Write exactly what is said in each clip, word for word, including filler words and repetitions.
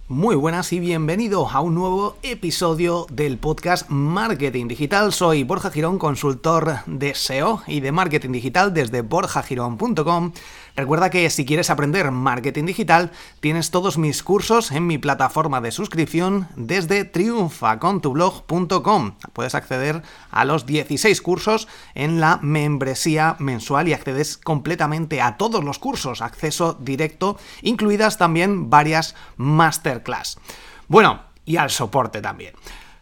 Muy buenas y bienvenido a un nuevo episodio del podcast Marketing Digital. Soy Borja Girón, consultor de S E O y de marketing digital desde borja girón punto com. Recuerda que si quieres aprender marketing digital, tienes todos mis cursos en mi plataforma de suscripción desde triunfa con tu blog punto com. Puedes acceder a los dieciséis cursos en la membresía mensual y accedes completamente a todos los cursos, acceso directo, incluidas también varias masterclass. Bueno, y al soporte también.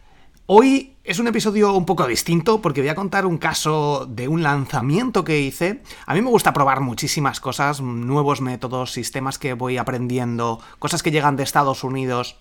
Hoy es un episodio un poco distinto porque voy a contar un caso de un lanzamiento que hice. A mí me gusta probar muchísimas cosas, nuevos métodos, sistemas que voy aprendiendo, cosas que llegan de Estados Unidos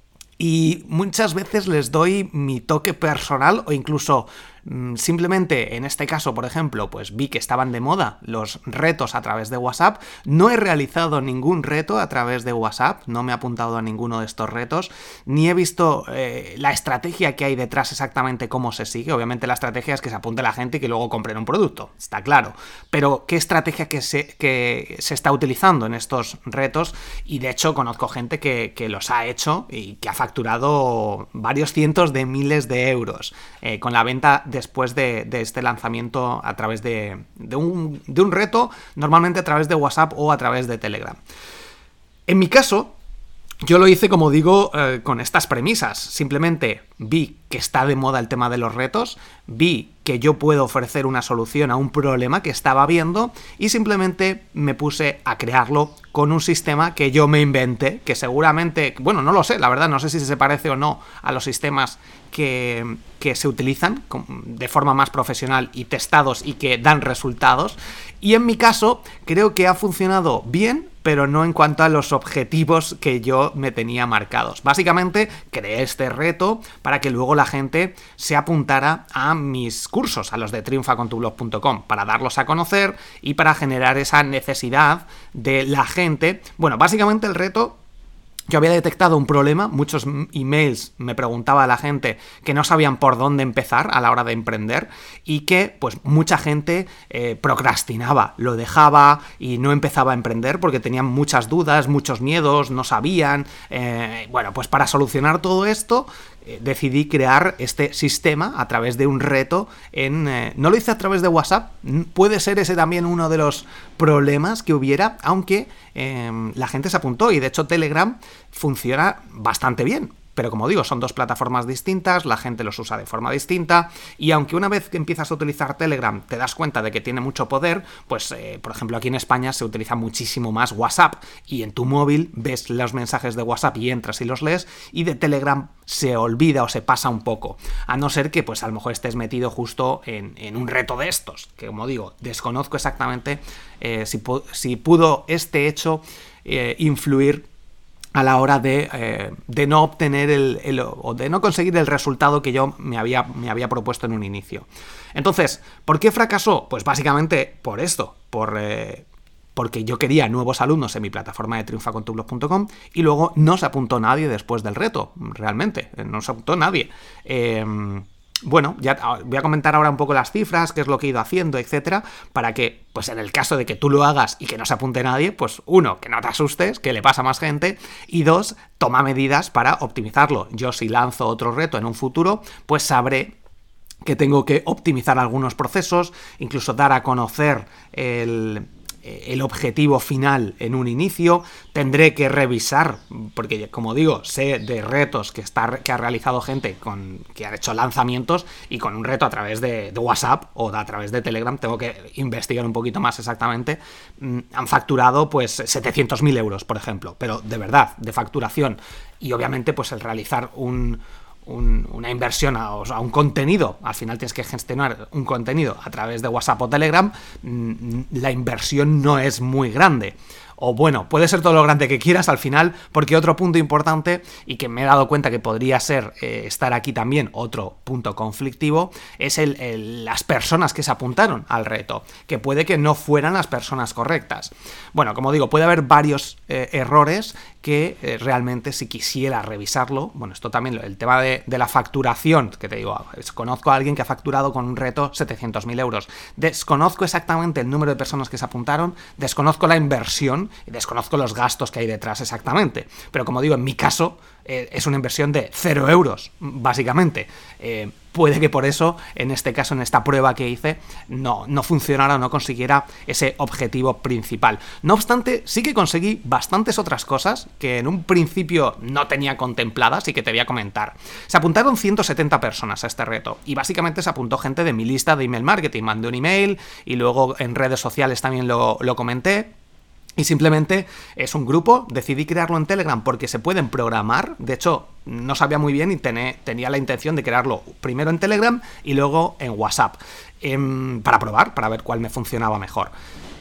y muchas veces les doy mi toque personal o incluso simplemente en este caso, por ejemplo, pues vi que estaban de moda los retos a través de WhatsApp. No he realizado ningún reto a través de WhatsApp, no me he apuntado a ninguno de estos retos, ni he visto eh, la estrategia que hay detrás, exactamente cómo se sigue. Obviamente la estrategia es que se apunte la gente y que luego compren un producto, está claro. Pero ¿qué estrategia que se, que se está utilizando en estos retos? Y de hecho conozco gente que, que los ha hecho y que ha facturado varios cientos de miles de euros eh, con la venta después de, de este lanzamiento a través de, de, un, de un reto, normalmente a través de WhatsApp o a través de Telegram. En mi caso, yo lo hice, como digo, eh, con estas premisas. Simplemente vi que está de moda el tema de los retos, vi que yo puedo ofrecer una solución a un problema que estaba viendo y simplemente me puse a crearlo con un sistema que yo me inventé, que seguramente, bueno, no lo sé, la verdad, no sé si se parece o no a los sistemas que, que se utilizan de forma más profesional y testados y que dan resultados. Y en mi caso, creo que ha funcionado bien, pero no en cuanto a los objetivos que yo me tenía marcados. Básicamente, creé este reto para que luego la gente se apuntara a mis cursos, a los de triunfa con tu blog punto com, para darlos a conocer y para generar esa necesidad de la gente. Bueno, básicamente el reto... Yo había detectado un problema, muchos emails me preguntaba a la gente que no sabían por dónde empezar a la hora de emprender y que pues mucha gente eh, procrastinaba, lo dejaba y no empezaba a emprender porque tenían muchas dudas, muchos miedos, no sabían. Eh, bueno, pues para solucionar todo esto eh, decidí crear este sistema a través de un reto. En eh, no lo hice a través de WhatsApp, puede ser ese también uno de los problemas que hubiera, aunque eh, la gente se apuntó y de hecho Telegram funciona bastante bien. Pero como digo, son dos plataformas distintas, la gente los usa de forma distinta y aunque una vez que empiezas a utilizar Telegram te das cuenta de que tiene mucho poder, pues eh, por ejemplo aquí en España se utiliza muchísimo más WhatsApp y en tu móvil ves los mensajes de WhatsApp y entras y los lees y de Telegram se olvida o se pasa un poco, a no ser que pues a lo mejor estés metido justo en, en un reto de estos, que como digo, desconozco exactamente eh, si, pu- si pudo este hecho eh, influir a la hora de, eh, de no obtener el, el o de no conseguir el resultado que yo me había, me había propuesto en un inicio. Entonces, ¿por qué fracasó? Pues básicamente por esto, por eh, porque yo quería nuevos alumnos en mi plataforma de triunfa con tu blog punto com y luego no se apuntó nadie después del reto, realmente, no se apuntó nadie. Eh, Bueno, ya voy a comentar ahora un poco las cifras, qué es lo que he ido haciendo, etcétera, para que, pues en el caso de que tú lo hagas y que no se apunte nadie, pues uno, que no te asustes, que le pasa a más gente, y dos, toma medidas para optimizarlo. Yo si lanzo otro reto en un futuro, pues sabré que tengo que optimizar algunos procesos, incluso dar a conocer el... el objetivo final en un inicio, tendré que revisar, porque como digo, sé de retos que, está, que ha realizado gente con, que ha hecho lanzamientos y con un reto a través de, de WhatsApp o de, a través de Telegram, tengo que investigar un poquito más exactamente, han facturado pues setecientos mil euros, por ejemplo, pero de verdad, de facturación, y obviamente pues el realizar un... Un, una inversión a, o sea, a un contenido, al final tienes que gestionar un contenido a través de WhatsApp o Telegram, la inversión no es muy grande. O bueno, puede ser todo lo grande que quieras al final, porque otro punto importante, y que me he dado cuenta que podría ser eh, estar aquí también, otro punto conflictivo, es el, el, las personas que se apuntaron al reto, que puede que no fueran las personas correctas. Bueno, como digo, puede haber varios eh, errores que eh, realmente si quisiera revisarlo, bueno, esto también, el tema de, de la facturación, que te digo, conozco a alguien que ha facturado con un reto setecientos mil euros, desconozco exactamente el número de personas que se apuntaron, desconozco la inversión inversión, desconozco los gastos que hay detrás exactamente, pero como digo, en mi caso eh, es una inversión de cero euros, básicamente. Eh, puede que por eso, en este caso, en esta prueba que hice, no, no funcionara o no consiguiera ese objetivo principal. No obstante, sí que conseguí bastantes otras cosas que en un principio no tenía contempladas y que te voy a comentar. Se apuntaron ciento setenta personas a este reto y básicamente se apuntó gente de mi lista de email marketing. Mandé un email y luego en redes sociales también lo, lo comenté. Y simplemente es un grupo, decidí crearlo en Telegram porque se pueden programar. De hecho, no sabía muy bien y tené, tenía la intención de crearlo primero en Telegram y luego en WhatsApp, eh, para probar, para ver cuál me funcionaba mejor.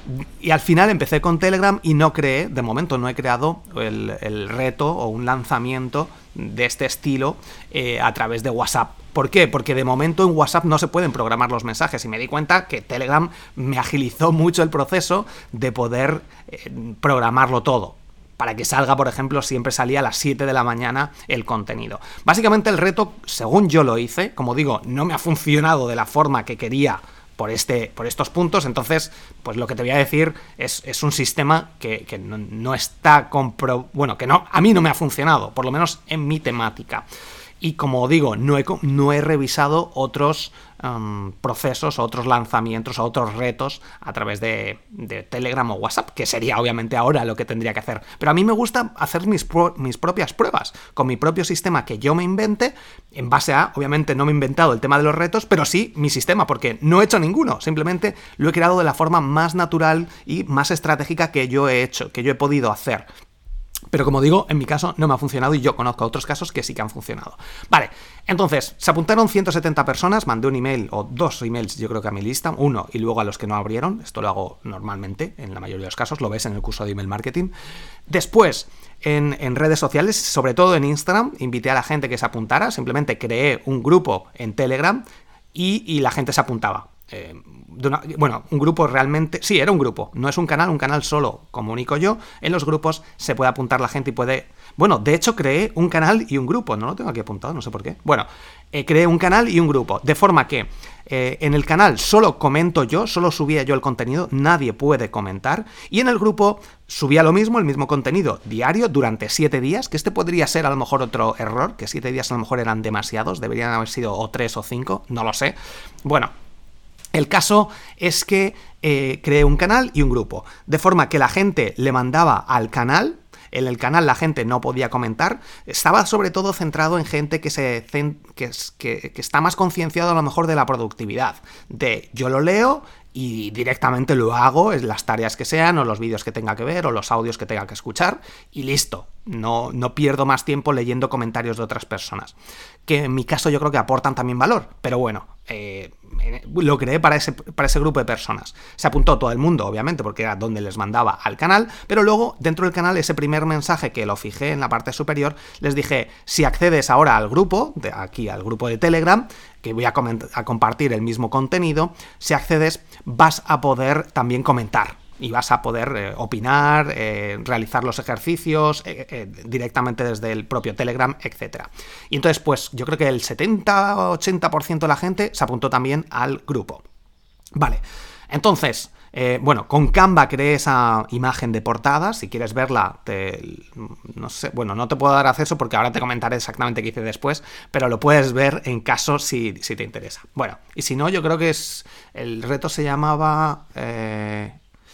Y al final empecé con Telegram y no creé, de momento no he creado el, el reto o un lanzamiento de este estilo eh, a través de WhatsApp. ¿Por qué? Porque de momento en WhatsApp no se pueden programar los mensajes y me di cuenta que Telegram me agilizó mucho el proceso de poder eh, programarlo todo. Para que salga, por ejemplo, siempre salía a las siete de la mañana el contenido. Básicamente el reto, según yo lo hice, como digo, no me ha funcionado de la forma que quería por, este, por estos puntos, entonces, pues lo que te voy a decir es, es un sistema que, que no, no está compro... Bueno, que no, a mí no me ha funcionado, por lo menos en mi temática. Y como digo, no he, no he revisado otros um, procesos, otros lanzamientos, otros retos a través de, de Telegram o WhatsApp, que sería obviamente ahora lo que tendría que hacer. Pero a mí me gusta hacer mis, pro, mis propias pruebas, con mi propio sistema que yo me invente, en base a, obviamente no me he inventado el tema de los retos, pero sí mi sistema, porque no he hecho ninguno, simplemente lo he creado de la forma más natural y más estratégica que yo he hecho, que yo he podido hacer. Pero como digo, en mi caso no me ha funcionado y yo conozco otros casos que sí que han funcionado. Vale, entonces, se apuntaron ciento setenta personas, mandé un email o dos emails yo creo que a mi lista, uno y luego a los que no abrieron, esto lo hago normalmente en la mayoría de los casos, lo ves en el curso de email marketing. Después, en, en redes sociales, sobre todo en Instagram, invité a la gente que se apuntara, simplemente creé un grupo en Telegram y, y la gente se apuntaba. Eh, de una, bueno, un grupo realmente... Sí, era un grupo, no es un canal, un canal solo comunico yo. En los grupos se puede apuntar la gente y puede... Bueno, de hecho creé un canal y un grupo, no lo tengo aquí apuntado, no sé por qué. Bueno, eh, creé un canal y un grupo, de forma que eh, en el canal solo comento yo, solo subía yo el contenido, nadie puede comentar, y en el grupo subía lo mismo, el mismo contenido diario durante siete días, que este podría ser a lo mejor otro error, que siete días a lo mejor eran demasiados, deberían haber sido o tres o cinco, no lo sé. Bueno, el caso es que eh, creé un canal y un grupo, de forma que la gente le mandaba al canal. En el canal la gente no podía comentar, estaba sobre todo centrado en gente que, se, que, que, que está más concienciado a lo mejor de la productividad, de yo lo leo y directamente lo hago en las tareas que sean, o los vídeos que tenga que ver, o los audios que tenga que escuchar, y listo. No, no pierdo más tiempo leyendo comentarios de otras personas, que en mi caso yo creo que aportan también valor, pero bueno, eh, lo creé para ese, para ese grupo de personas. Se apuntó todo el mundo, obviamente, porque era donde les mandaba al canal, pero luego dentro del canal, ese primer mensaje que lo fijé en la parte superior, les dije, si accedes ahora al grupo, de aquí al grupo de Telegram, que voy a, a compartir el mismo contenido, si accedes vas a poder también comentar. Y vas a poder eh, opinar, eh, realizar los ejercicios eh, eh, directamente desde el propio Telegram, etcétera. Y entonces, pues, yo creo que el setenta a ochenta por ciento de la gente se apuntó también al grupo. Vale, entonces, eh, bueno, con Canva creé esa imagen de portada. Si quieres verla, te, no sé, bueno, no te puedo dar acceso porque ahora te comentaré exactamente qué hice después, pero lo puedes ver en caso si, si te interesa. Bueno, y si no, yo creo que es el reto se llamaba... Eh,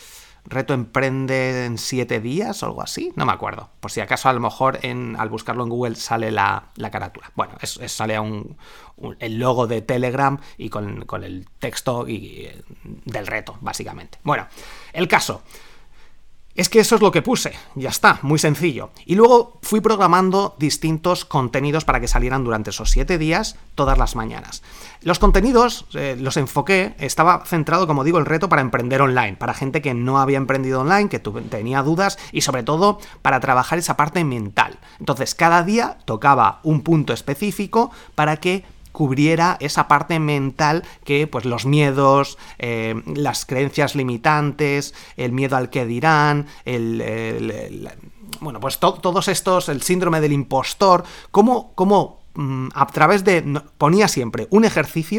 Reto Emprende en siete días o algo así, no me acuerdo. Por si acaso a lo mejor en, al buscarlo en Google sale la, la carátula. Bueno, es, es, sale un, un, el logo de Telegram y con, con el texto y, del reto, básicamente. Bueno, el caso... Es que eso es lo que puse, ya está, muy sencillo. Y luego fui programando distintos contenidos para que salieran durante esos siete días, todas las mañanas. Los contenidos, eh, los enfoqué, estaba centrado, como digo, el reto para emprender online, para gente que no había emprendido online, que tuve, tenía dudas, y sobre todo para trabajar esa parte mental. Entonces, cada día tocaba un punto específico para que cubriera esa parte mental que, pues, los miedos, eh, las creencias limitantes, el miedo al que dirán, el, el, el bueno, pues to- todos estos, el síndrome del impostor, cómo, cómo mmm, a través de, ponía siempre un ejercicio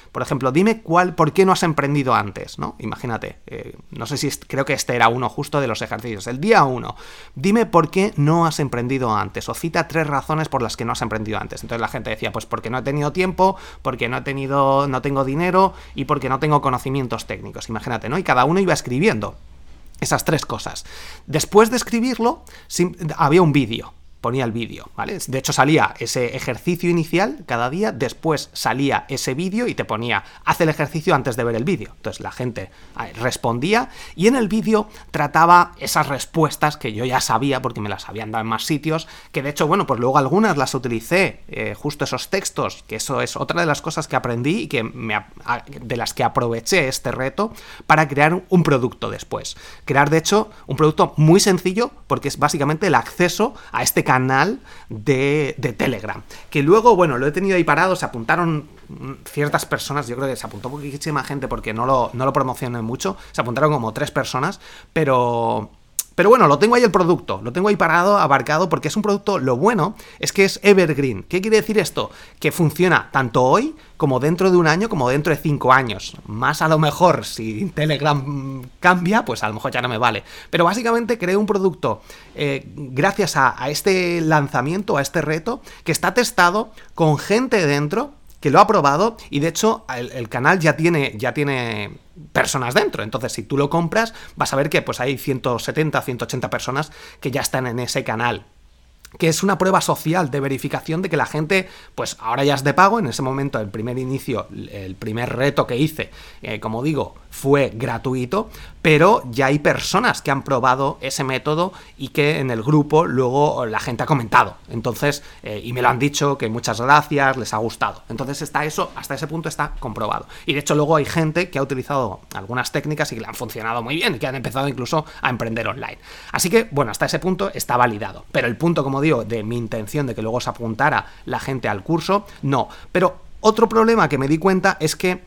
Por ejemplo, dime cuál, por qué no has emprendido antes, ¿no? Imagínate, eh, no sé si, es, creo que este era uno justo de los ejercicios. El día uno, dime por qué no has emprendido antes, o cita tres razones por las que no has emprendido antes. Entonces la gente decía, pues porque no he tenido tiempo, porque no he tenido, no tengo dinero y porque no tengo conocimientos técnicos. Imagínate, ¿no? Y cada uno iba escribiendo esas tres cosas. Después de escribirlo, había un vídeo. Ponía el vídeo, ¿vale? De hecho salía ese ejercicio inicial cada día, después salía ese vídeo y te ponía, haz el ejercicio antes de ver el vídeo. Entonces la gente respondía y en el vídeo trataba esas respuestas que yo ya sabía porque me las habían dado en más sitios, que de hecho, bueno, pues luego algunas las utilicé, eh, justo esos textos, que eso es otra de las cosas que aprendí y que me, de las que aproveché este reto para crear un producto después. Crear, de hecho, un producto muy sencillo porque es básicamente el acceso a este canal de, de Telegram, que luego, bueno, lo he tenido ahí parado, se apuntaron ciertas personas, yo creo que se apuntó muchísima gente porque no lo, no lo promocioné mucho, se apuntaron como tres personas, pero... Pero bueno, lo tengo ahí el producto, lo tengo ahí parado, abarcado, porque es un producto, lo bueno es que es evergreen. ¿Qué quiere decir esto? Que funciona tanto hoy como dentro de un año, como dentro de cinco años. Más a lo mejor, si Telegram cambia, pues a lo mejor ya no me vale. Pero básicamente creé un producto eh, gracias a, a este lanzamiento, a este reto, que está testado con gente dentro, que lo ha probado y de hecho el, el canal ya tiene, ya tiene personas dentro. Entonces si tú lo compras vas a ver que pues hay ciento setenta, ciento ochenta personas que ya están en ese canal, que es una prueba social de verificación de que la gente, pues ahora ya es de pago. En ese momento, el primer inicio, el primer reto que hice, eh, como digo, fue gratuito, pero ya hay personas que han probado ese método y que en el grupo luego la gente ha comentado. Entonces, eh, y me lo han dicho, que muchas gracias, les ha gustado. Entonces está eso, hasta ese punto está comprobado. Y de hecho luego hay gente que ha utilizado algunas técnicas y que le han funcionado muy bien y que han empezado incluso a emprender online. Así que, bueno, hasta ese punto está validado. Pero el punto, como digo, de mi intención de que luego se apuntara la gente al curso, no. Pero otro problema que me di cuenta es que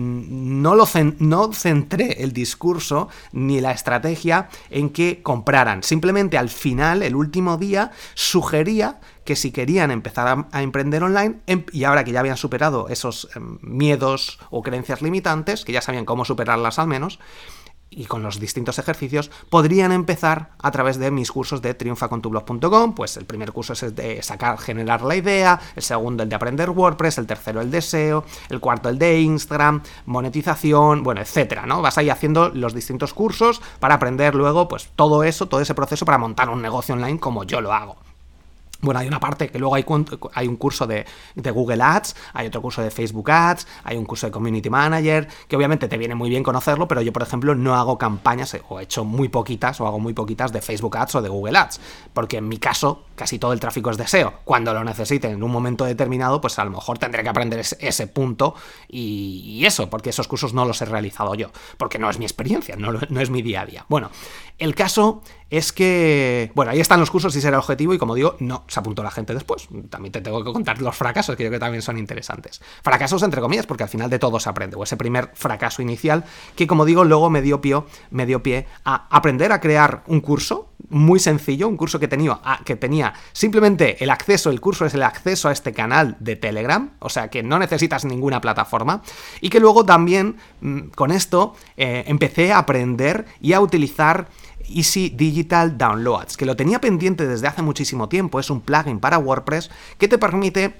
no, lo cen- no centré el discurso ni la estrategia en que compraran. Simplemente al final, el último día, sugería que si querían empezar a, a emprender online, em- y ahora que ya habían superado esos eh, miedos o creencias limitantes, que ya sabían cómo superarlas al menos, y con los distintos ejercicios, podrían empezar a través de mis cursos de triunfa con tu blog punto com. Pues el primer curso es el de sacar, generar la idea, el segundo el de aprender WordPress, el tercero el de S E O, el cuarto el de Instagram, monetización, bueno, etcétera, ¿no? Vas ahí haciendo los distintos cursos para aprender luego, pues todo eso, todo ese proceso para montar un negocio online como yo lo hago. Bueno, hay una parte que luego hay, hay un curso de, de Google Ads, hay otro curso de Facebook Ads, hay un curso de Community Manager, que obviamente te viene muy bien conocerlo, pero yo, por ejemplo, no hago campañas, o he hecho muy poquitas, o hago muy poquitas de Facebook Ads o de Google Ads, porque en mi caso, casi todo el tráfico es de S E O. Cuando lo necesiten en un momento determinado, pues a lo mejor tendré que aprender ese, ese punto y, y eso, porque esos cursos no los he realizado yo, porque no es mi experiencia, no, no es mi día a día. Bueno, el caso es que, bueno, ahí están los cursos y será el objetivo y, como digo, no se apuntó la gente después. También te tengo que contar los fracasos, que yo creo que también son interesantes. Fracasos entre comillas, porque al final de todo se aprende, o ese primer fracaso inicial que, como digo, luego me dio pie, me dio pie a aprender a crear un curso muy sencillo, un curso que tenía, que tenía simplemente el acceso, el curso es el acceso a este canal de Telegram, o sea que no necesitas ninguna plataforma, y que luego también con esto eh, empecé a aprender y a utilizar Easy Digital Downloads, que lo tenía pendiente desde hace muchísimo tiempo. Es un plugin para WordPress que te permite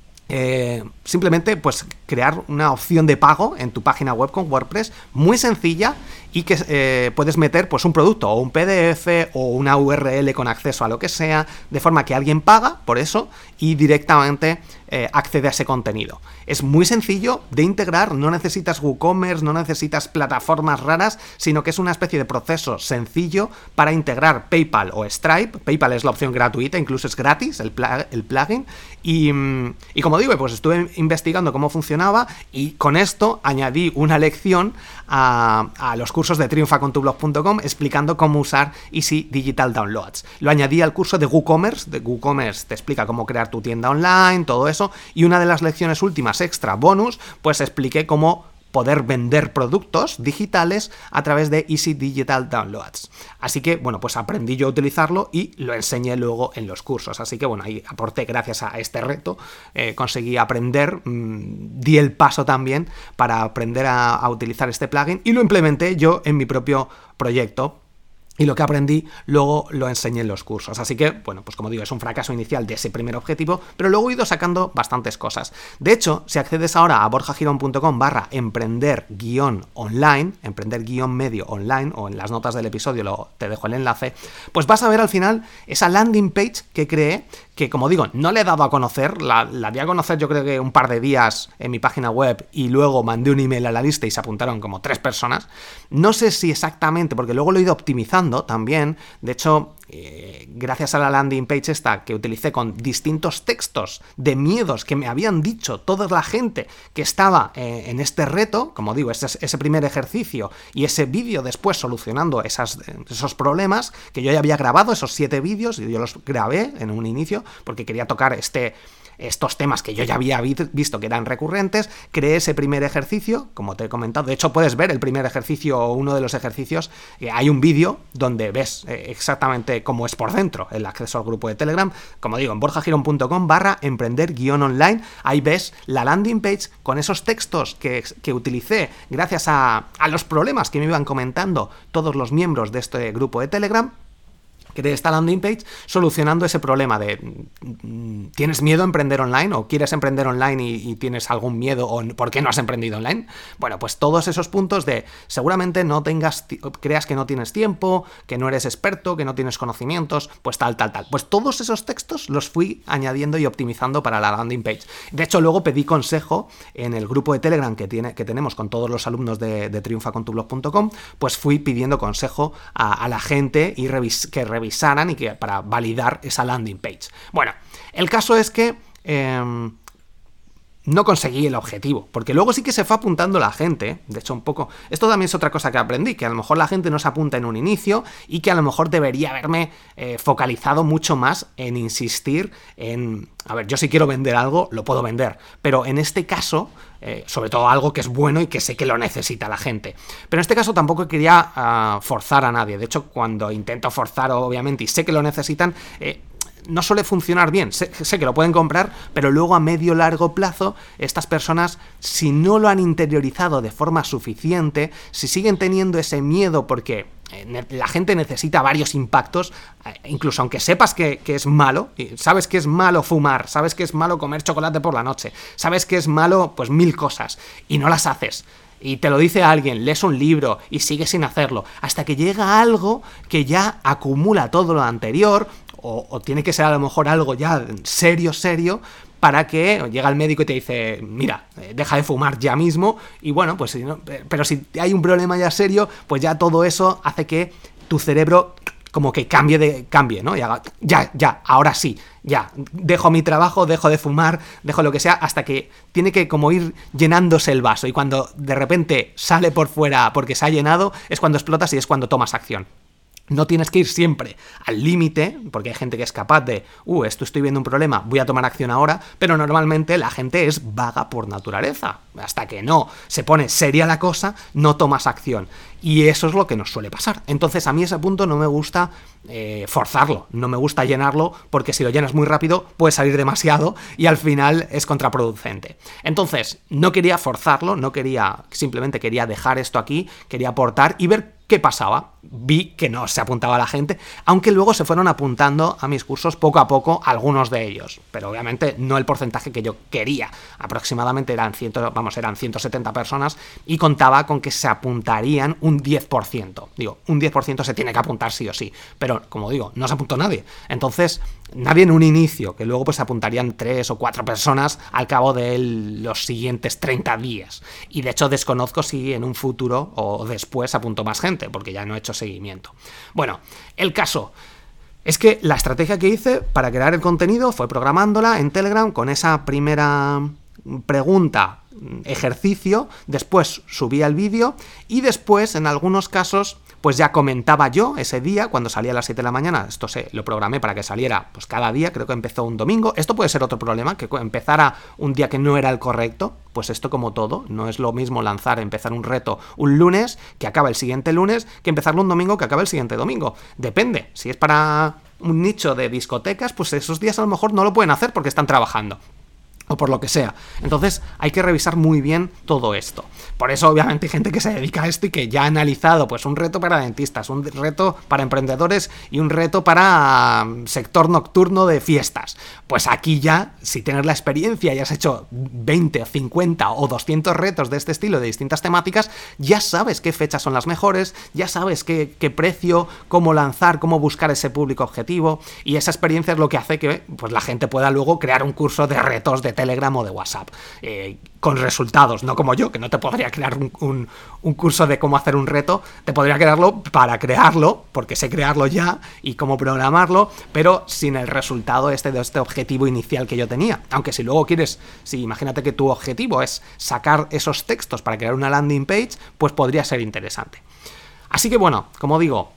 eh, simplemente pues crear una opción de pago en tu página web con WordPress muy sencilla y que eh, puedes meter pues un producto o un P D F o una U R L con acceso a lo que sea, de forma que alguien paga por eso y directamente eh, accede a ese contenido. Es muy sencillo de integrar, no necesitas WooCommerce, no necesitas plataformas raras, sino que es una especie de proceso sencillo para integrar PayPal o Stripe. PayPal es la opción gratuita, incluso es gratis el, pl- el plugin, y, y como digo, pues estuve investigando cómo funcionaba y con esto añadí una lección a, a los cursos de triunfa con tu blog punto com explicando cómo usar Easy Digital Downloads. Lo añadí al curso de WooCommerce, de WooCommerce te explica cómo crear tu tienda online, todo eso, y una de las lecciones últimas extra bonus, pues expliqué cómo poder vender productos digitales a través de Easy Digital Downloads. Así que, bueno, pues aprendí yo a utilizarlo y lo enseñé luego en los cursos. Así que, bueno, ahí aporté gracias a este reto, eh, conseguí aprender, mmm, di el paso también para aprender a, a utilizar este plugin y lo implementé yo en mi propio proyecto. Y lo que aprendí luego lo enseñé en los cursos. Así que, bueno, pues como digo, es un fracaso inicial de ese primer objetivo, pero luego he ido sacando bastantes cosas. De hecho, si accedes ahora a borjagirón.com barra emprender guión online, emprender guión medio online, o en las notas del episodio lo, te dejo el enlace, pues vas a ver al final esa landing page que creé, que como digo, no le he dado a conocer, la, la di a conocer yo creo que un par de días en mi página web y luego mandé un email a la lista y se apuntaron como tres personas. No sé si exactamente, porque luego lo he ido optimizando también. De hecho, eh, gracias a la landing page esta que utilicé con distintos textos de miedos que me habían dicho toda la gente que estaba eh, en este reto, como digo, ese, ese primer ejercicio y ese vídeo después solucionando esas, esos problemas, que yo ya había grabado esos siete vídeos y yo los grabé en un inicio porque quería tocar este... estos temas que yo ya había visto que eran recurrentes, creé ese primer ejercicio, como te he comentado. De hecho, puedes ver el primer ejercicio o uno de los ejercicios. Eh, hay un vídeo donde ves eh, exactamente cómo es por dentro el acceso al grupo de Telegram. Como digo, en borjagirón.com barra emprender guión online. Ahí ves la landing page con esos textos que, que utilicé gracias a, a los problemas que me iban comentando todos los miembros de este grupo de Telegram. Creé esta landing page solucionando ese problema de ¿tienes miedo a emprender online? ¿O quieres emprender online y, y tienes algún miedo? ¿O por qué no has emprendido online? Bueno, pues todos esos puntos de seguramente no tengas, creas que no tienes tiempo, que no eres experto, que no tienes conocimientos, pues tal, tal, tal. Pues todos esos textos los fui añadiendo y optimizando para la landing page. De hecho, luego pedí consejo en el grupo de Telegram que, tiene, que tenemos con todos los alumnos de, de triunfa con tu blog punto com, pues fui pidiendo consejo a, a la gente y revis, que revisaran revisaran y que para validar esa landing page. Bueno, el caso es que eh, no conseguí el objetivo, porque luego sí que se fue apuntando la gente. De hecho, un poco, esto también es otra cosa que aprendí, que a lo mejor la gente no se apunta en un inicio y que a lo mejor debería haberme eh, focalizado mucho más en insistir en, a ver, yo si quiero vender algo, lo puedo vender, pero en este caso, eh, sobre todo algo que es bueno y que sé que lo necesita la gente. Pero en este caso tampoco quería uh, forzar a nadie. De hecho, cuando intento forzar, obviamente, y sé que lo necesitan, eh, no suele funcionar bien. Sé, sé que lo pueden comprar, pero luego a medio largo plazo estas personas, si no lo han interiorizado de forma suficiente, si siguen teniendo ese miedo porque la gente necesita varios impactos, incluso aunque sepas que, que es malo, sabes que es malo fumar, sabes que es malo comer chocolate por la noche, sabes que es malo pues mil cosas y no las haces. Y te lo dice alguien, lees un libro y sigues sin hacerlo, hasta que llega algo que ya acumula todo lo anterior, o, o tiene que ser a lo mejor algo ya serio, serio, para que llega el médico y te dice, mira, deja de fumar ya mismo, y bueno, pues si no, pero si hay un problema ya serio, pues ya todo eso hace que tu cerebro como que cambie, de cambie, ¿no? Y haga, ya, ya, ahora sí, ya, dejo mi trabajo, dejo de fumar, dejo lo que sea, hasta que tiene que como ir llenándose el vaso, y cuando de repente sale por fuera porque se ha llenado, es cuando explotas y es cuando tomas acción. No tienes que ir siempre al límite, porque hay gente que es capaz de, uh, esto estoy viendo un problema, voy a tomar acción ahora, pero normalmente la gente es vaga por naturaleza. Hasta que no se pone seria la cosa, no tomas acción. Y eso es lo que nos suele pasar. Entonces a mí ese punto no me gusta eh, forzarlo, no me gusta llenarlo, porque si lo llenas muy rápido puede salir demasiado y al final es contraproducente. Entonces no quería forzarlo, no quería, simplemente quería dejar esto aquí, quería aportar y ver qué pasaba. Vi que no se apuntaba la gente, aunque luego se fueron apuntando a mis cursos poco a poco algunos de ellos, pero obviamente no el porcentaje que yo quería. Aproximadamente eran cien, vamos, eran ciento setenta personas y contaba con que se apuntarían un diez por ciento. Digo, un diez por ciento se tiene que apuntar sí o sí, pero como digo, no se apuntó nadie. Entonces, nadie en un inicio, que luego pues se apuntarían tres o cuatro personas al cabo de los siguientes treinta días. Y de hecho desconozco si en un futuro o después apuntó más gente, porque ya no he hecho seguimiento. Bueno, el caso es que la estrategia que hice para crear el contenido fue programándola en Telegram con esa primera pregunta, ejercicio, después subía el vídeo y después en algunos casos pues ya comentaba yo ese día, cuando salía a las siete de la mañana, esto se lo programé para que saliera pues cada día, creo que empezó un domingo. Esto puede ser otro problema, que empezara un día que no era el correcto. Pues esto, como todo, no es lo mismo lanzar, empezar un reto un lunes que acaba el siguiente lunes, que empezarlo un domingo que acaba el siguiente domingo. Depende, si es para un nicho de discotecas, pues esos días a lo mejor no lo pueden hacer porque están trabajando, o por lo que sea. Entonces hay que revisar muy bien todo esto. Por eso, obviamente, hay gente que se dedica a esto y que ya ha analizado pues un reto para dentistas, un reto para emprendedores y un reto para um, sector nocturno de fiestas. Pues aquí ya, si tienes la experiencia y has hecho veinte, cincuenta o doscientos retos de este estilo, de distintas temáticas, ya sabes qué fechas son las mejores, ya sabes qué, qué precio, cómo lanzar, cómo buscar ese público objetivo, y esa experiencia es lo que hace que pues la gente pueda luego crear un curso de retos de Telegram o de WhatsApp, eh, con resultados, no como yo, que no te podría crear un, un, un curso de cómo hacer un reto, te podría crearlo para crearlo, porque sé crearlo ya, y cómo programarlo, pero sin el resultado este de este objetivo inicial que yo tenía. Aunque si luego quieres, si imagínate que tu objetivo es sacar esos textos para crear una landing page, pues podría ser interesante. Así que bueno, como digo,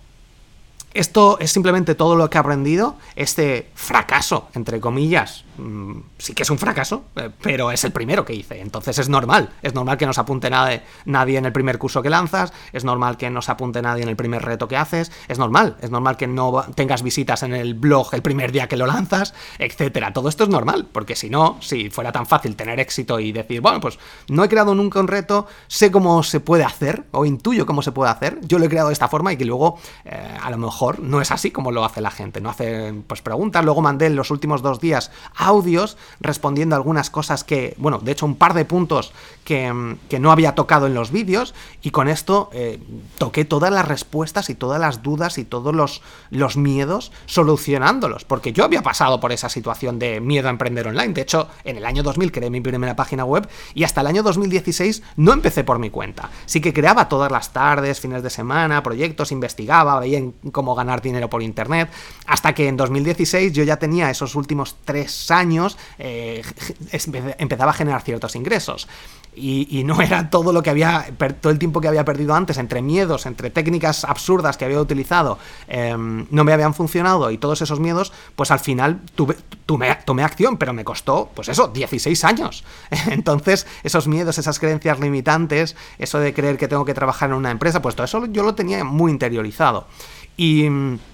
esto es simplemente todo lo que he aprendido. Este fracaso, entre comillas, mmm, sí que es un fracaso, eh, pero es el primero que hice, entonces es normal. Es normal que no se apunte nadie, nadie en el primer curso que lanzas, es normal que no se apunte nadie en el primer reto que haces, es normal, es normal que no tengas visitas en el blog el primer día que lo lanzas, etcétera. Todo esto es normal, porque si no, si fuera tan fácil tener éxito y decir, bueno, pues no he creado nunca un reto, sé cómo se puede hacer, o intuyo cómo se puede hacer, yo lo he creado de esta forma, y que luego, eh, a lo mejor, no es así como lo hace la gente, no hace pues preguntas. Luego mandé en los últimos dos días audios respondiendo algunas cosas que, bueno, de hecho un par de puntos que, que no había tocado en los vídeos, y con esto eh, toqué todas las respuestas y todas las dudas y todos los, los miedos, solucionándolos, porque yo había pasado por esa situación de miedo a emprender online. De hecho, en el año dos mil creé mi primera página web, y hasta el año dos mil dieciséis no empecé por mi cuenta. Sí que creaba todas las tardes, fines de semana, proyectos, investigaba, veía cómo ganar dinero por internet, hasta que en dos mil dieciséis yo ya tenía esos últimos tres años, eh, empezaba a generar ciertos ingresos. Y, y no era todo lo que había, todo el tiempo que había perdido antes, entre miedos, entre técnicas absurdas que había utilizado, eh, no me habían funcionado, y todos esos miedos, pues al final tuve, tuve, tomé acción, pero me costó, pues eso, dieciséis años. Entonces, esos miedos, esas creencias limitantes, eso de creer que tengo que trabajar en una empresa, pues todo eso yo lo tenía muy interiorizado. Y...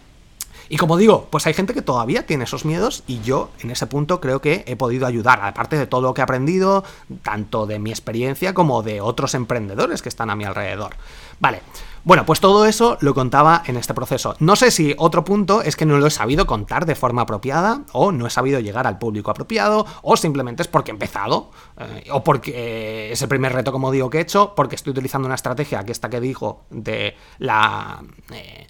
Y como digo, pues hay gente que todavía tiene esos miedos, y yo en ese punto creo que he podido ayudar, aparte de todo lo que he aprendido, tanto de mi experiencia como de otros emprendedores que están a mi alrededor. Vale, bueno, pues todo eso lo contaba en este proceso. No sé si otro punto es que no lo he sabido contar de forma apropiada, o no he sabido llegar al público apropiado, o simplemente es porque he empezado, eh, o porque eh, es el primer reto, como digo, que he hecho, porque estoy utilizando una estrategia, que esta que dijo, de la... Eh,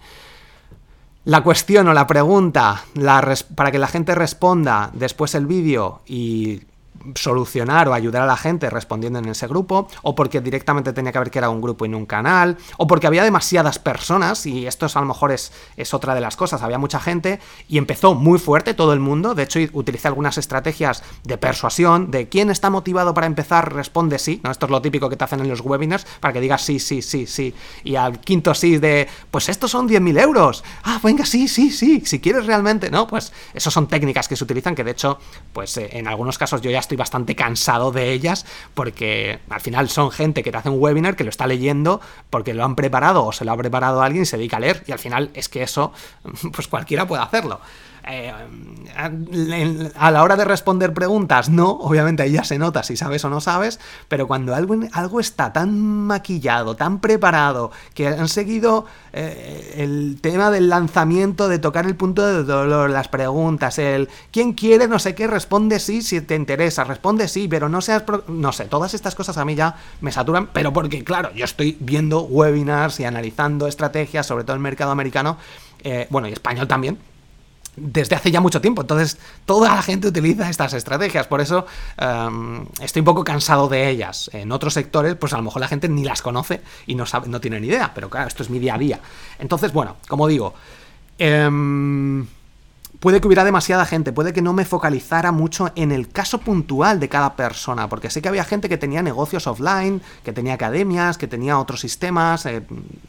La cuestión o la pregunta la res- para que la gente responda después el vídeo y solucionar o ayudar a la gente respondiendo en ese grupo, o porque directamente tenía que haber creado un grupo y no un canal, o porque había demasiadas personas, y esto es, a lo mejor es, es otra de las cosas, había mucha gente y empezó muy fuerte todo el mundo. De hecho, utilicé algunas estrategias de persuasión, de quién está motivado para empezar, responde sí, ¿no? Esto es lo típico que te hacen en los webinars, para que digas sí, sí, sí, sí, y al quinto sí de, pues estos son diez mil euros, ah, venga, sí, sí, sí, si quieres realmente, ¿no? Pues eso son técnicas que se utilizan, que de hecho, pues eh, en algunos casos yo ya estoy bastante cansado de ellas, porque al final son gente que te hace un webinar, que lo está leyendo porque lo han preparado o se lo ha preparado alguien y se dedica a leer, y al final es que eso, pues cualquiera puede hacerlo. Eh, a la hora de responder preguntas, no, obviamente ahí ya se nota si sabes o no sabes, pero cuando algo, algo está tan maquillado, tan preparado, que han seguido eh, el tema del lanzamiento, de tocar el punto de dolor, las preguntas, el ¿quién quiere no sé qué? Responde sí si te interesa, responde sí, pero no seas... Pro- no sé, todas estas cosas a mí ya me saturan, pero porque claro, yo estoy viendo webinars y analizando estrategias, sobre todo el mercado americano, eh, bueno, y español también, desde hace ya mucho tiempo. Entonces toda la gente utiliza estas estrategias, por eso um, estoy un poco cansado de ellas. En otros sectores pues a lo mejor la gente ni las conoce y no sabe, no tiene ni idea, pero claro, esto es mi día a día. Entonces, bueno, como digo, um, puede que hubiera demasiada gente, puede que no me focalizara mucho en el caso puntual de cada persona, porque sé que había gente que tenía negocios offline, que tenía academias, que tenía otros sistemas, eh,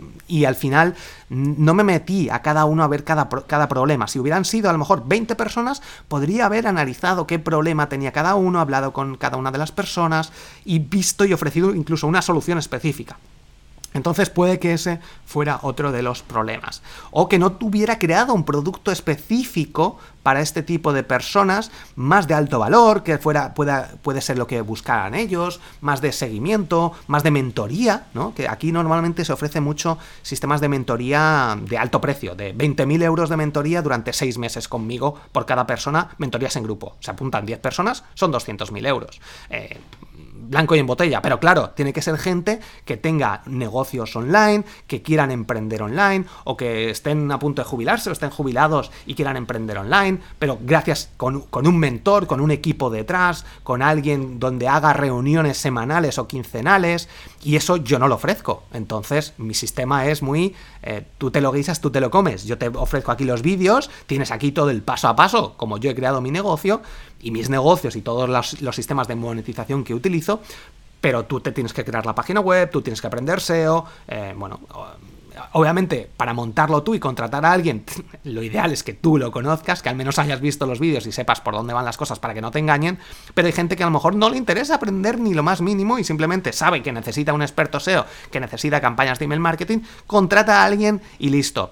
y al final no me metí a cada uno a ver cada, cada problema. Si hubieran sido a lo mejor veinte personas, podría haber analizado qué problema tenía cada uno, hablado con cada una de las personas y visto y ofrecido incluso una solución específica. Entonces puede que ese fuera otro de los problemas. O que no tuviera creado un producto específico para este tipo de personas, más de alto valor, que fuera pueda, puede ser lo que buscaran ellos, más de seguimiento, más de mentoría, ¿no? Que aquí normalmente se ofrece mucho sistemas de mentoría de alto precio, de veinte mil euros de mentoría durante seis meses conmigo por cada persona, mentorías en grupo. Se apuntan diez personas, son doscientos mil euros. Eh, blanco y en botella, pero claro, tiene que ser gente que tenga negocios online, que quieran emprender online, o que estén a punto de jubilarse, o estén jubilados y quieran emprender online, pero gracias con, con un mentor, con un equipo detrás, con alguien donde haga reuniones semanales o quincenales, y eso yo no lo ofrezco. Entonces mi sistema es muy, eh, tú te lo guisas, tú te lo comes, yo te ofrezco aquí los vídeos, tienes aquí todo el paso a paso, como yo he creado mi negocio, y mis negocios y todos los, los sistemas de monetización que utilizo, pero tú te tienes que crear la página web, tú tienes que aprender S E O, eh, bueno, obviamente para montarlo tú y contratar a alguien, lo ideal es que tú lo conozcas, que al menos hayas visto los vídeos y sepas por dónde van las cosas para que no te engañen, pero hay gente que a lo mejor no le interesa aprender ni lo más mínimo y simplemente sabe que necesita un experto S E O, que necesita campañas de email marketing, contrata a alguien y listo.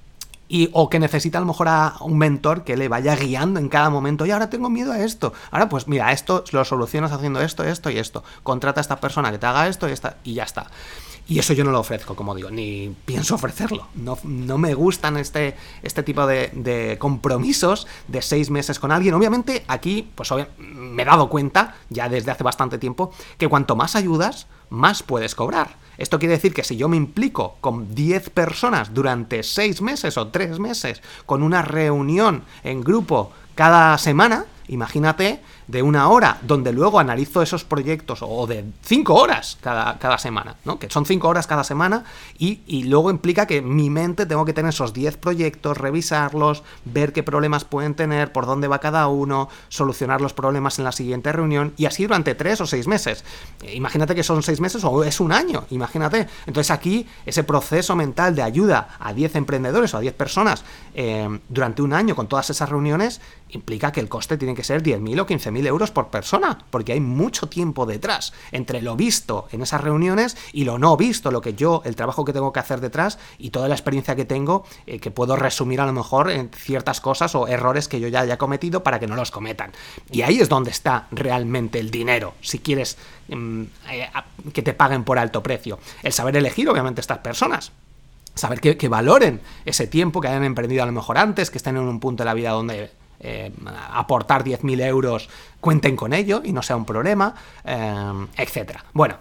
Y, o que necesita a lo mejor a un mentor que le vaya guiando en cada momento. Y ahora tengo miedo a esto. Ahora pues mira, esto lo solucionas haciendo esto, esto y esto. Contrata a esta persona que te haga esto y, esta, y ya está. Y eso yo no lo ofrezco, como digo, ni pienso ofrecerlo. No, no me gustan este, este tipo de, de compromisos de seis meses con alguien. Obviamente aquí pues obvia- me he dado cuenta, ya desde hace bastante tiempo, que cuanto más ayudas, más puedes cobrar. Esto quiere decir que si yo me implico con diez personas durante seis meses o tres meses con una reunión en grupo cada semana, imagínate, de una hora, donde luego analizo esos proyectos, o de cinco horas cada, cada semana, ¿no? Que son cinco horas cada semana, y, y luego implica que mi mente tengo que tener esos diez proyectos, revisarlos, ver qué problemas pueden tener, por dónde va cada uno, solucionar los problemas en la siguiente reunión, y así durante tres o seis meses. Imagínate que son seis meses o es un año, imagínate. Entonces aquí, ese proceso mental de ayuda a diez emprendedores o a diez personas eh, durante un año con todas esas reuniones, implica que el coste tiene que ser diez mil o quince mil euros por persona, porque hay mucho tiempo detrás entre lo visto en esas reuniones y lo no visto, lo que yo, el trabajo que tengo que hacer detrás y toda la experiencia que tengo, eh, que puedo resumir a lo mejor en ciertas cosas o errores que yo ya haya cometido para que no los cometan. Y ahí es donde está realmente el dinero, si quieres eh, que te paguen por alto precio. El saber elegir, obviamente, estas personas. Saber que, que valoren ese tiempo, que hayan emprendido a lo mejor antes, que estén en un punto de la vida donde Eh, aportar diez mil euros, cuenten con ello y no sea un problema, eh, etcétera. Bueno,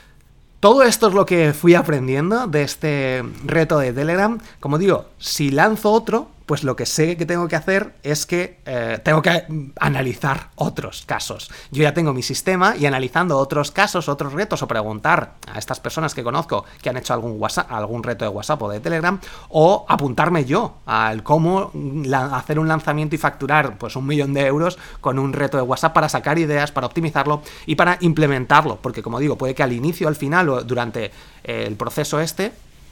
todo esto es lo que fui aprendiendo de este reto de Telegram. Como digo, si lanzo otro, pues lo que sé que tengo que hacer es que eh, tengo que analizar otros casos. Yo ya tengo mi sistema y analizando otros casos, otros retos, o preguntar a estas personas que conozco que han hecho algún WhatsApp, algún reto de WhatsApp o de Telegram, o apuntarme yo al cómo la, hacer un lanzamiento y facturar pues un millón de euros con un reto de WhatsApp para sacar ideas, para optimizarlo y para implementarlo, porque como digo, puede que al inicio, al final o durante el proceso este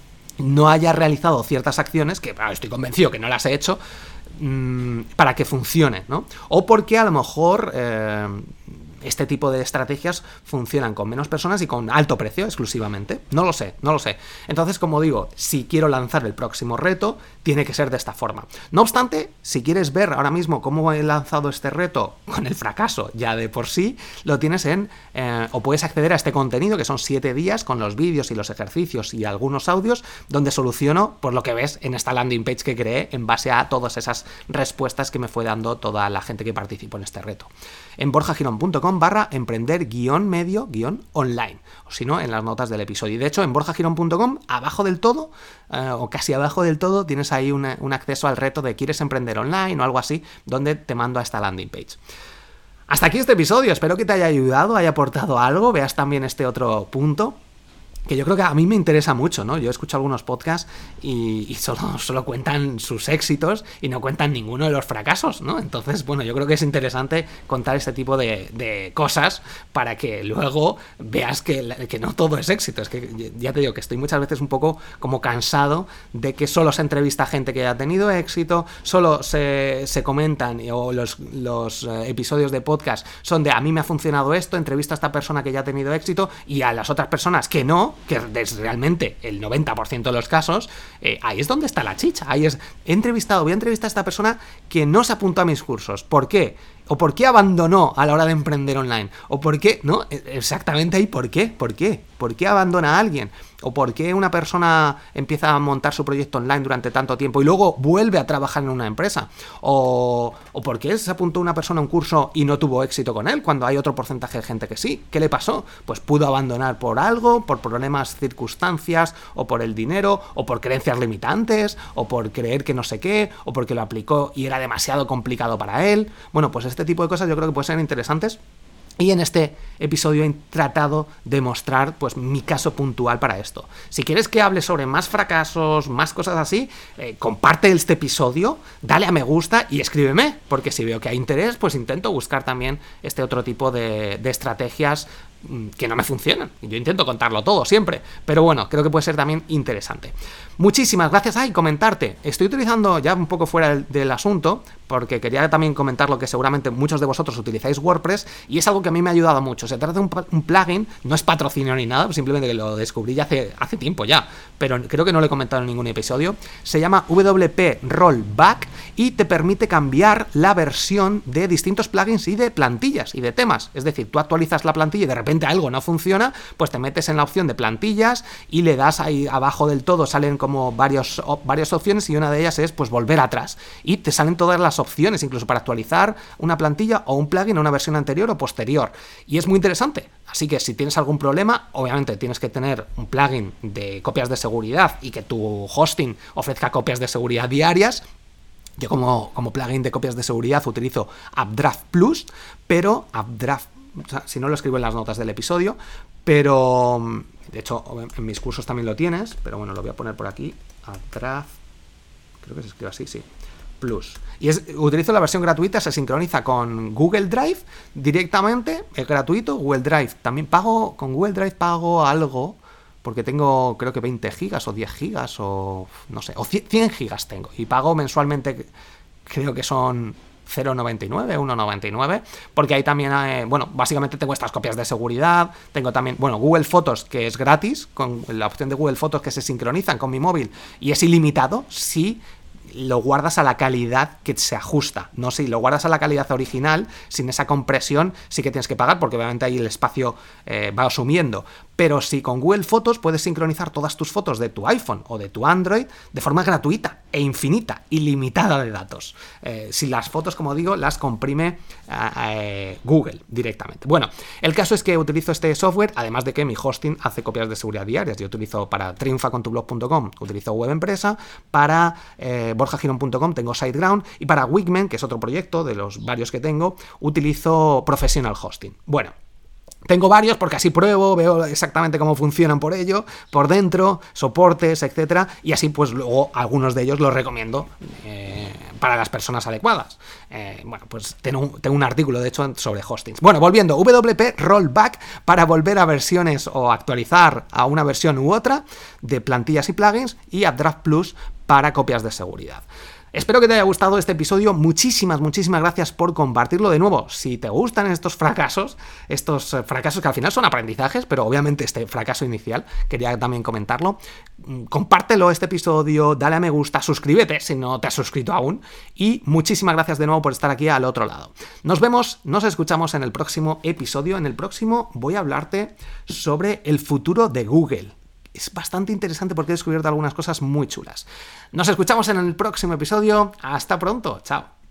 no haya realizado ciertas acciones que ah, estoy convencido que no las he hecho mmm, para que funcione, ¿no? O porque a lo mejor eh, este tipo de estrategias funcionan con menos personas y con alto precio exclusivamente. No lo sé, no lo sé. Entonces, como digo, si quiero lanzar el próximo reto, tiene que ser de esta forma. No obstante, si quieres ver ahora mismo cómo he lanzado este reto con el fracaso ya de por sí, lo tienes en... Eh, o puedes acceder a este contenido, que son siete días, con los vídeos y los ejercicios y algunos audios, donde soluciono, por lo que ves, en esta landing page que creé, en base a todas esas respuestas que me fue dando toda la gente que participó en este reto. En borjagirón punto com barra emprender guión medio guión online, o si no, en las notas del episodio. Y de hecho, en borjagirón punto com, abajo del todo, eh, o casi abajo del todo, tienes ahí una, un acceso al reto de ¿quieres emprender online? O algo así, donde te mando a esta landing page. Hasta aquí este episodio, espero que te haya ayudado, haya aportado algo, veas también este otro punto. que yo creo que a mí me interesa mucho, ¿no? Yo escucho algunos podcasts y, y solo, solo cuentan sus éxitos y no cuentan ninguno de los fracasos, ¿no? Entonces, bueno, yo creo que es interesante contar este tipo de, de cosas para que luego veas que, que no todo es éxito. Es que ya te digo que estoy muchas veces un poco como cansado de que solo se entrevista a gente que ha tenido éxito, solo se, se comentan o los, los episodios de podcast son de a mí me ha funcionado esto, entrevista a esta persona que ya ha tenido éxito y a las otras personas que no, que es realmente el noventa por ciento de los casos, eh, ahí es donde está la chicha. Ahí es, he entrevistado, voy a entrevistar a esta persona que no se apuntó a mis cursos. ¿Por qué? ¿O por qué abandonó a la hora de emprender online? ¿O por qué? ¿No? Exactamente ahí, ¿por qué? ¿Por qué? ¿Por qué abandona a alguien? ¿O por qué una persona empieza a montar su proyecto online durante tanto tiempo y luego vuelve a trabajar en una empresa? ¿O, o por qué se apuntó una persona a un curso y no tuvo éxito con él cuando hay otro porcentaje de gente que sí? ¿Qué le pasó? Pues pudo abandonar por algo, por problemas, circunstancias, o por el dinero, o por creencias limitantes, o por creer que no sé qué, o porque lo aplicó y era demasiado complicado para él. Bueno, pues este tipo de cosas yo creo que pueden ser interesantes. Y en este episodio he tratado de mostrar pues mi caso puntual para esto. Si quieres que hable sobre más fracasos, más cosas así, eh, comparte este episodio, dale a me gusta y escríbeme, porque si veo que hay interés, pues intento buscar también este otro tipo de, de estrategias que no me funcionan. Yo intento contarlo todo siempre, pero bueno, creo que puede ser también interesante. Muchísimas gracias. Ay, comentarte. Estoy utilizando, ya un poco fuera del, del asunto, porque quería también comentar lo que seguramente muchos de vosotros utilizáis WordPress, y es algo que a mí me ha ayudado mucho. Se trata de un, un plugin, no es patrocinio ni nada, simplemente que lo descubrí ya hace, hace tiempo ya, pero creo que no lo he comentado en ningún episodio. Se llama W P Rollback y te permite cambiar la versión de distintos plugins y de plantillas y de temas. Es decir, tú actualizas la plantilla y de repente algo no funciona, pues te metes en la opción de plantillas y le das ahí abajo del todo, salen como varios, o, varias opciones y una de ellas es pues volver atrás y te salen todas las opciones, incluso para actualizar una plantilla o un plugin a una versión anterior o posterior, y es muy interesante. Así que si tienes algún problema, obviamente tienes que tener un plugin de copias de seguridad y que tu hosting ofrezca copias de seguridad diarias. Yo como, como plugin de copias de seguridad utilizo Updraft Plus, pero Updraft, o sea, si no lo escribo en las notas del episodio, pero de hecho en mis cursos también lo tienes, pero bueno, lo voy a poner por aquí, Updraft, creo que se escribe así, sí, Plus. Y es, utilizo la versión gratuita, se sincroniza con Google Drive directamente, es gratuito. Google Drive, también pago, con Google Drive pago algo, porque tengo creo que veinte gigas o diez gigas o no sé, o cien gigas tengo, y pago mensualmente, creo que son cero noventa y nueve, uno noventa y nueve, porque ahí también, eh, bueno, básicamente tengo estas copias de seguridad, tengo también, bueno, Google Fotos, que es gratis, con la opción de Google Fotos que se sincronizan con mi móvil, y es ilimitado si lo guardas a la calidad que se ajusta, no si lo guardas a la calidad original, sin esa compresión, sí que tienes que pagar, porque obviamente ahí el espacio eh, va asumiendo. Pero si con Google Fotos puedes sincronizar todas tus fotos de tu iPhone o de tu Android de forma gratuita e infinita, ilimitada de datos. Eh, si las fotos, como digo, las comprime eh, Google directamente. Bueno, el caso es que utilizo este software, además de que mi hosting hace copias de seguridad diarias. Yo utilizo para triunfa con tu blog punto com, utilizo Web Empresa, para eh, borja girón punto com tengo SiteGround, y para Wigman, que es otro proyecto de los varios que tengo, utilizo Professional Hosting. Bueno, tengo varios porque así pruebo, veo exactamente cómo funcionan por ello, por dentro, soportes, etcétera, y así pues luego algunos de ellos los recomiendo eh, para las personas adecuadas. Eh, bueno, pues tengo un, tengo un artículo de hecho sobre hostings. Bueno, volviendo, W P Rollback para volver a versiones o actualizar a una versión u otra de plantillas y plugins, y Updraft Plus para copias de seguridad. Espero que te haya gustado este episodio. Muchísimas, muchísimas gracias por compartirlo. De nuevo, si te gustan estos fracasos, estos fracasos que al final son aprendizajes, pero obviamente este fracaso inicial, quería también comentarlo, compártelo este episodio, dale a me gusta, suscríbete si no te has suscrito aún, y muchísimas gracias de nuevo por estar aquí al otro lado. Nos vemos, nos escuchamos en el próximo episodio. En el próximo voy a hablarte sobre el futuro de Google. Es bastante interesante porque he descubierto algunas cosas muy chulas. Nos escuchamos en el próximo episodio. Hasta pronto. Chao.